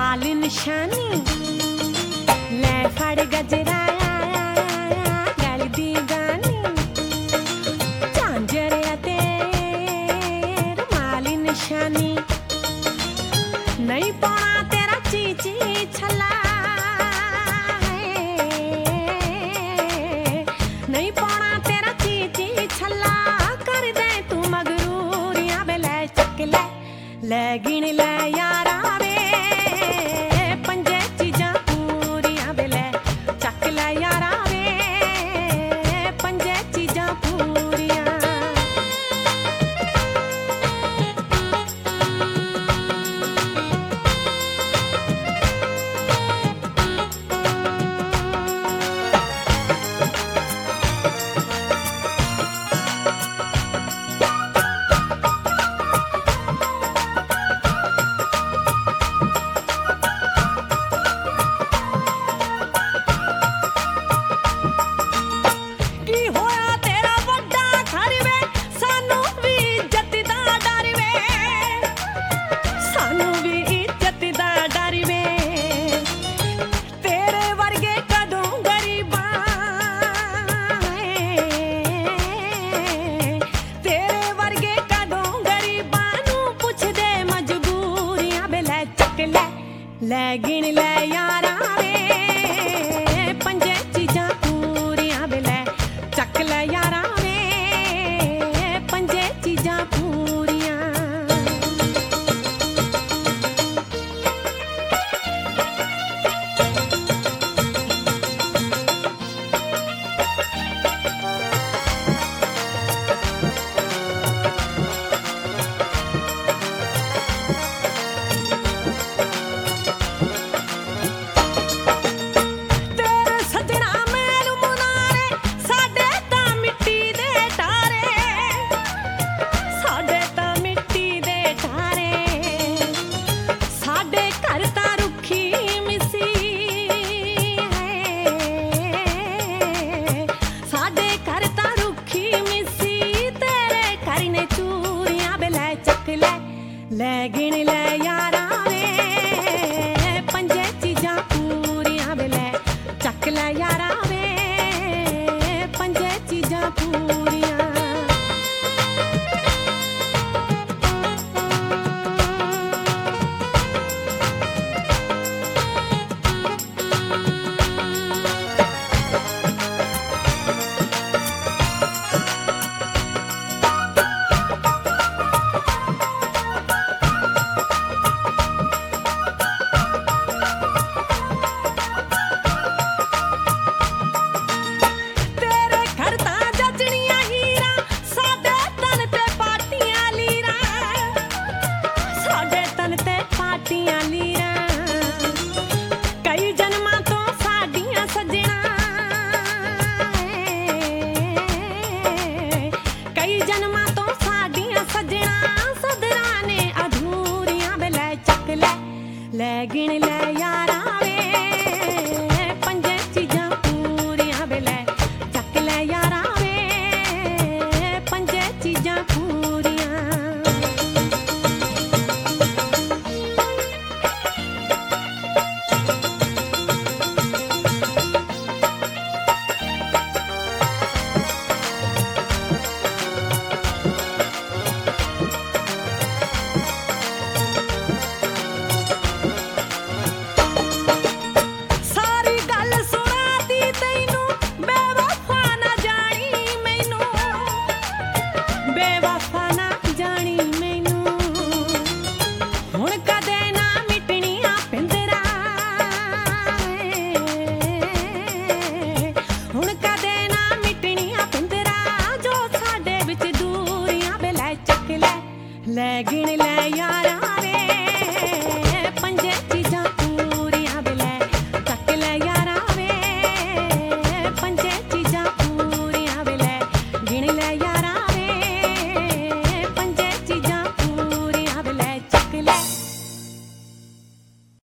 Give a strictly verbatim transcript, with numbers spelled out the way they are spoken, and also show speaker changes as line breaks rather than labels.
लाल निशानी ले फड़ गजरा गल दी गानी झांझरिया ते रुमाल निशानी नहीं पाना तेरा चीची छला नहीं पाना तेरा चीची छला कर दे तू मगरूरियां बे ले चक ले ले गिन ले यारा वे पंजे चीजां पूरियां बे ले चक ले यारा वे पंजे चीजां पूरियां ले गिन ले यारा वे पंजे चीजां पूरियां बे ले चक ले यारा वे पंजे चीजां पूरियां ले गिन ले यारा वे पंजे चीजां पूरियां बे ले चक ले यारा वे पंजे चीजां पूरियां ले गिन ले यारा।